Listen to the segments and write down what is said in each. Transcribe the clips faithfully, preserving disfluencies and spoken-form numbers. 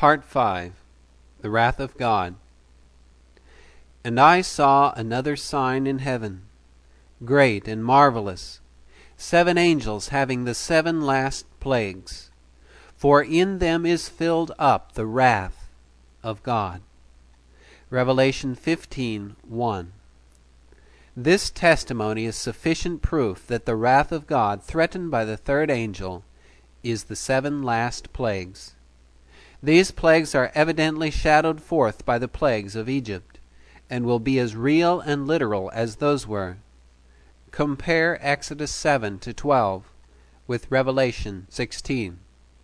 Part five. The Wrath of God. And I saw another sign in heaven, great and marvelous, seven angels having the seven last plagues, for in them is filled up the wrath of God. Revelation fifteen one. This testimony is sufficient proof that the wrath of God threatened by the third angel is the seven last plagues. These plagues are evidently shadowed forth by the plagues of Egypt, and will be as real and literal as those were. Compare Exodus seven to twelve with Revelation sixteen.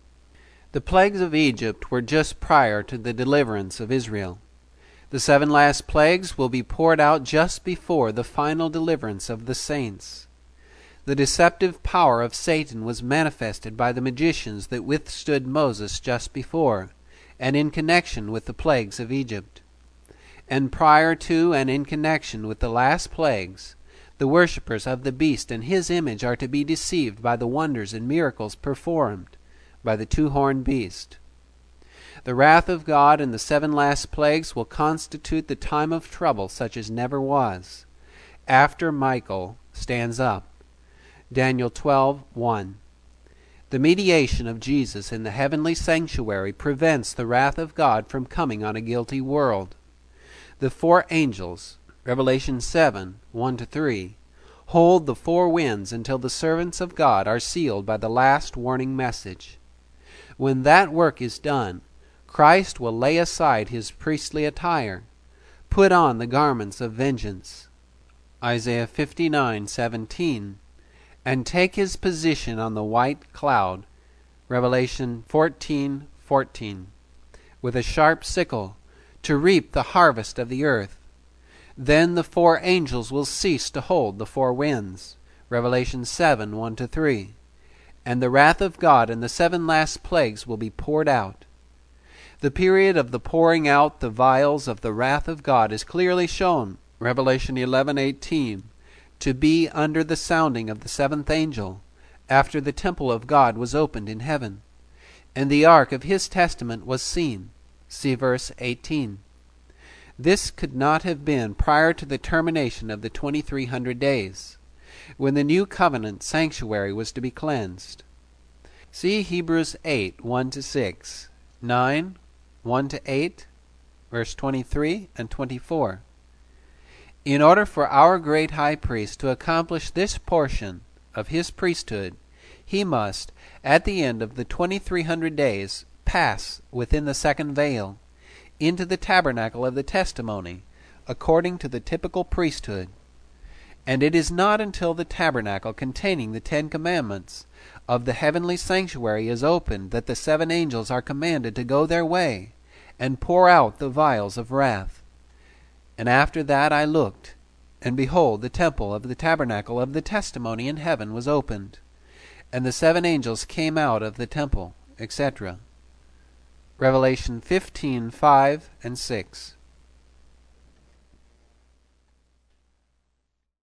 The plagues of Egypt were just prior to the deliverance of Israel. The seven last plagues will be poured out just before the final deliverance of the saints. The deceptive power of Satan was manifested by the magicians that withstood Moses just before, and in connection with the plagues of Egypt. And prior to and in connection with the last plagues, the worshippers of the beast and his image are to be deceived by the wonders and miracles performed by the two-horned beast. The wrath of God and the seven last plagues will constitute the time of trouble such as never was, after Michael stands up. Daniel twelve one. The mediation of Jesus in the heavenly sanctuary prevents the wrath of God from coming on a guilty world. The four angels, Revelation seven one to three, hold the four winds until the servants of God are sealed by the last warning message. When that work is done, Christ will lay aside his priestly attire, put on the garments of vengeance, Isaiah fifty-nine seventeen, and take his position on the white cloud, Revelation fourteen fourteen, with a sharp sickle, to reap the harvest of the earth. Then the four angels will cease to hold the four winds, Revelation seven one to three, and the wrath of God and the seven last plagues will be poured out. The period of the pouring out the vials of the wrath of God is clearly shown, Revelation eleven eighteen, to be under the sounding of the seventh angel, after the temple of God was opened in heaven, and the ark of his testament was seen. See verse eighteen. This could not have been prior to the termination of the twenty-three hundred days, when the new covenant sanctuary was to be cleansed. See Hebrews eight one to six, nine one to eight, verse twenty-three and twenty-four. In order for our great high priest to accomplish this portion of his priesthood, he must, at the end of the twenty-three hundred days, pass within the second veil, into the tabernacle of the testimony, according to the typical priesthood. And it is not until the tabernacle containing the Ten Commandments of the heavenly sanctuary is opened that the seven angels are commanded to go their way and pour out the vials of wrath. And after that I looked, and behold, the temple of the tabernacle of the testimony in heaven was opened, and the seven angels came out of the temple, et cetera. Revelation fifteen five and six.